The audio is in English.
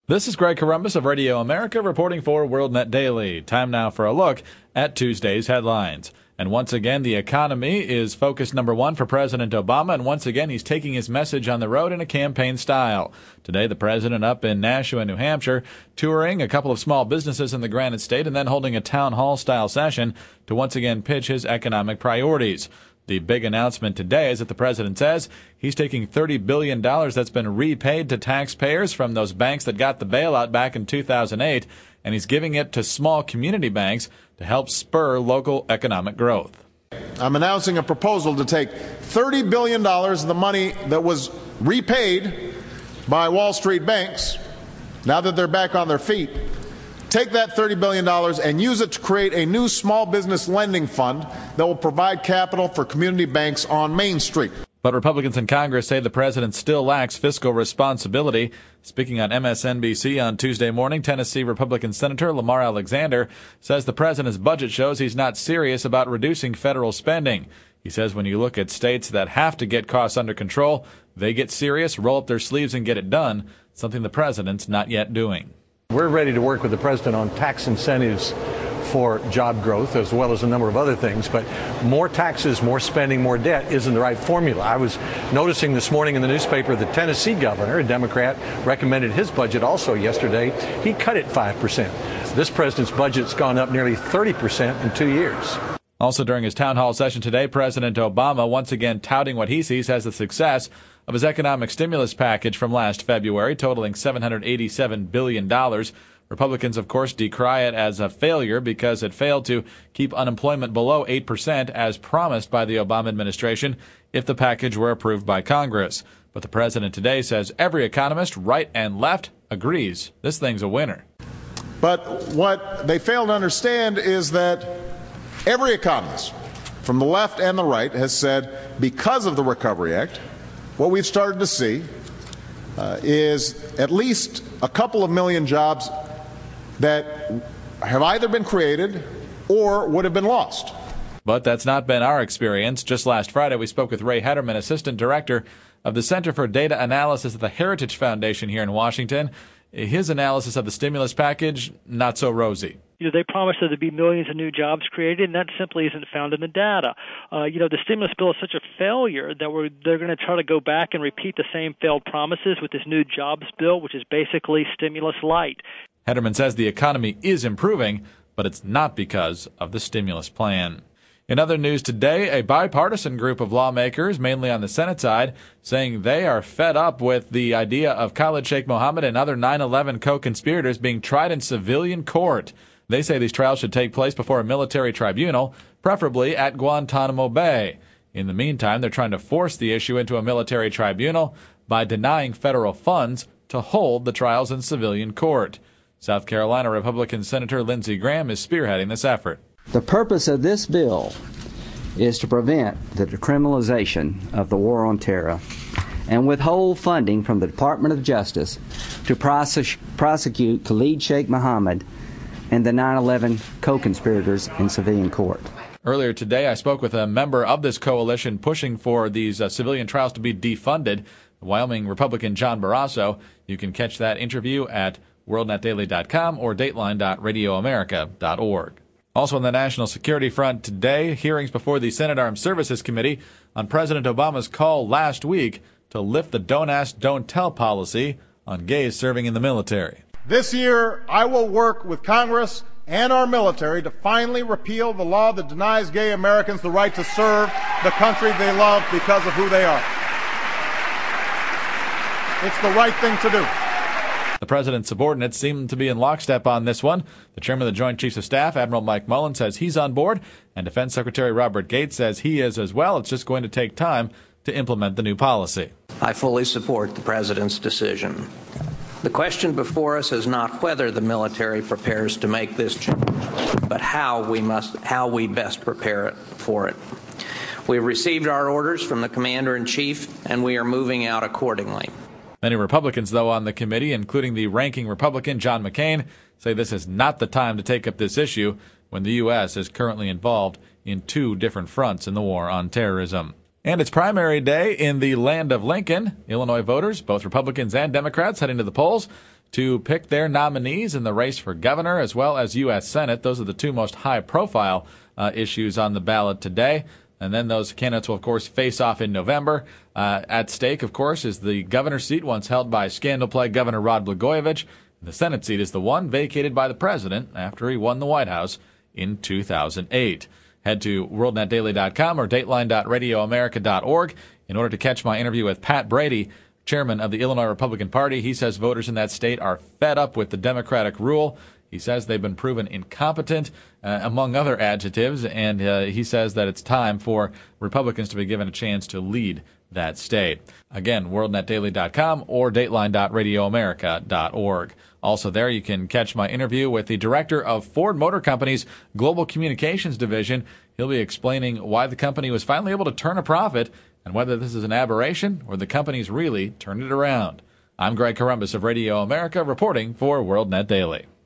This is Greg Columbus of Radio America reporting for WorldNet Daily. Time now for a look at Tuesday's headlines. And once again, the economy is focus number one for President Obama, and once again, he's taking his message on the road in a campaign style. Today, the president up in Nashua, New Hampshire, touring a couple of small businesses in the Granite State and then holding a town hall-style session to once again pitch his economic priorities. The big announcement today is that the president says he's taking $30 billion that's been repaid to taxpayers from those banks that got the bailout back in 2008, and he's giving it to small community banks to help spur local economic growth. I'm announcing a proposal to take $30 billion of the money that was repaid by Wall Street banks, now that they're back on their feet, take that $30 billion and use it to create a new small business lending fund that will provide capital for community banks on Main Street. But Republicans in Congress say the president still lacks fiscal responsibility. Speaking on MSNBC on Tuesday morning, Tennessee Republican Senator Lamar Alexander says the president's budget shows he's not serious about reducing federal spending. He says when you look at states that have to get costs under control, they get serious, roll up their sleeves, and get it done, something the president's not yet doing. We're ready to work with the president on tax incentives for job growth, as well as a number of other things, but more taxes, more spending, more debt isn't the right formula. I was noticing this morning in the newspaper the Tennessee governor, a Democrat, recommended his budget also yesterday. He cut it 5%. This president's budget's gone up nearly 30% in 2 years. Also during his town hall session today, President Obama once again touting what he sees as the success of his economic stimulus package from last February, totaling $787 billion. Republicans, of course, decry it as a failure because it failed to keep unemployment below 8% as promised by the Obama administration if the package were approved by Congress. But the president today says every economist, right and left, agrees this thing's a winner. But what they fail to understand is that every economist, from the left and the right, has said because of the Recovery Act, what we've started to see is at least a couple of million jobs that have either been created or would have been lost. But that's not been our experience. Just last Friday, we spoke with Ray Hederman, Assistant Director of the Center for Data Analysis at the Heritage Foundation here in Washington. His analysis of the stimulus package, not so rosy. They promised that there'd be millions of new jobs created, and that simply isn't found in the data. The stimulus bill is such a failure that they're going to try to go back and repeat the same failed promises with this new jobs bill, which is basically stimulus light. Hederman says the economy is improving, but it's not because of the stimulus plan. In other news today, a bipartisan group of lawmakers, mainly on the Senate side, saying they are fed up with the idea of Khalid Sheikh Mohammed and other 9/11 co-conspirators being tried in civilian court. They say these trials should take place before a military tribunal, preferably at Guantanamo Bay. In the meantime, they're trying to force the issue into a military tribunal by denying federal funds to hold the trials in civilian court. South Carolina Republican Senator Lindsey Graham is spearheading this effort. The purpose of this bill is to prevent the decriminalization of the war on terror and withhold funding from the Department of Justice to prosecute Khalid Sheikh Mohammed and the 9/11 co-conspirators in civilian court. Earlier today, I spoke with a member of this coalition pushing for these civilian trials to be defunded, Wyoming Republican John Barrasso. You can catch that interview at worldnetdaily.com or dateline.radioamerica.org. Also on the national security front today, hearings before the Senate Armed Services Committee on President Obama's call last week to lift the Don't Ask, Don't Tell policy on gays serving in the military. This year, I will work with Congress and our military to finally repeal the law that denies gay Americans the right to serve the country they love because of who they are. It's the right thing to do. The president's subordinates seem to be in lockstep on this one. The chairman of the Joint Chiefs of Staff, Admiral Mike Mullen, says he's on board, and Defense Secretary Robert Gates says he is as well. It's just going to take time to implement the new policy. I fully support the president's decision. The question before us is not whether the military prepares to make this change, but how we best prepare for it. We have received our orders from the Commander-in-Chief, and we are moving out accordingly. Many Republicans, though, on the committee, including the ranking Republican John McCain, say this is not the time to take up this issue when the U.S. is currently involved in two different fronts in the war on terrorism. And it's primary day in the land of Lincoln. Illinois voters, both Republicans and Democrats, heading to the polls to pick their nominees in the race for governor as well as U.S. Senate. Those are the two most high-profile issues on the ballot today. And then those candidates will, of course, face off in November. At stake, of course, is the governor's seat once held by scandal-plagued Governor Rod Blagojevich. The Senate seat is the one vacated by the president after he won the White House in 2008. Head to worldnetdaily.com or dateline.radioamerica.org in order to catch my interview with Pat Brady, chairman of the Illinois Republican Party. He says voters in that state are fed up with the Democratic rule. He says they've been proven incompetent, among other adjectives, and he says that it's time for Republicans to be given a chance to lead that state. Again, worldnetdaily.com or dateline.radioamerica.org. Also there, you can catch my interview with the director of Ford Motor Company's Global Communications Division. He'll be explaining why the company was finally able to turn a profit and whether this is an aberration or the company's really turned it around. I'm Greg Corombos of Radio America, reporting for WorldNet Daily.